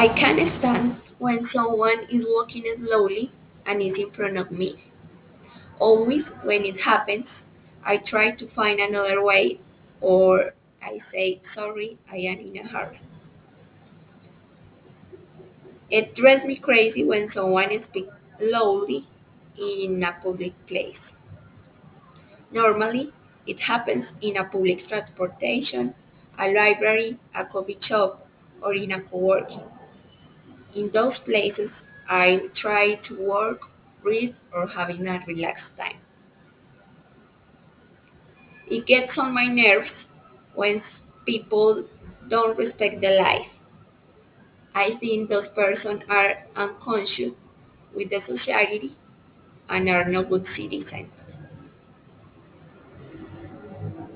I can't stand when someone is walking slowly and is in front of me. Always when it happens, I try to find another way or I say, sorry, I am in a hurry. It drives me crazy when someone speaks loudly in a public place. Normally, it happens in a public transportation, a library, a coffee shop, or in a co-working. In those places, I try to work, read, or having a relaxed time. It gets on my nerves when people don't respect the life. I think those persons are unconscious with the society and are not good citizens.